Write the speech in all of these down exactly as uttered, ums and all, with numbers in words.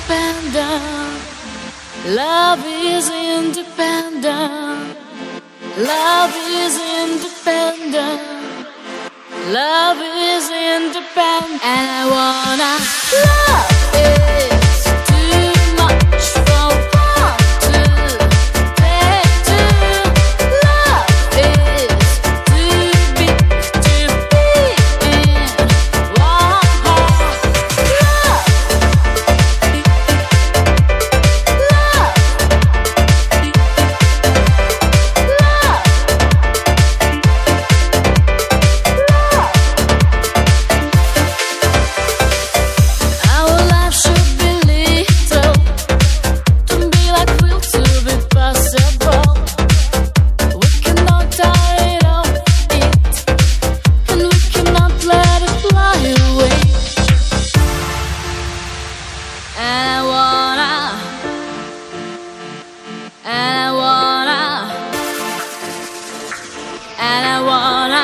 independent. Love is independent. Love is independent. Love is independent. And I wanna love is too much for one to pay to. Love is too big to be in one heart. Love, love, our life should be little. Don't be like will to be possible. We cannot die of it, and we cannot let it fly away. And I wanna, and I wanna, and I wanna,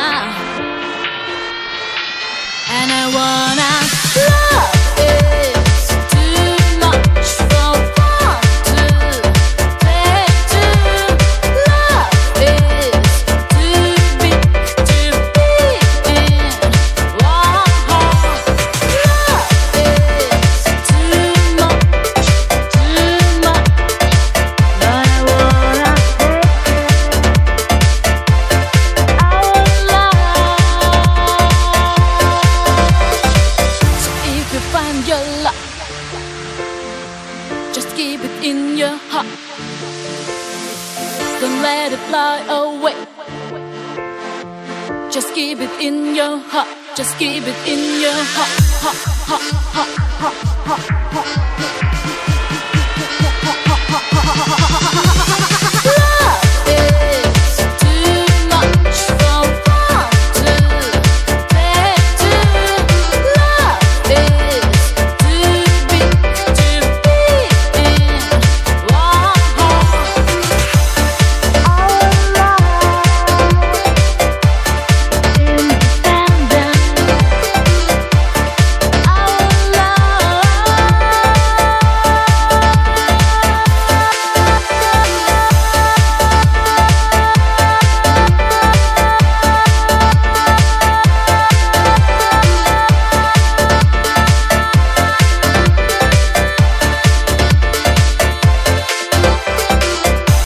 and I wanna. Love is too much for one to pay to. Love is too big to be in one heart. Love is too much, too much. But I wanna our love. So if you find your love, just keep it in your heart. Don't let it fly away. Just keep it in your heart. Just keep it in your heart. Heart, heart, heart, heart, heart, heart.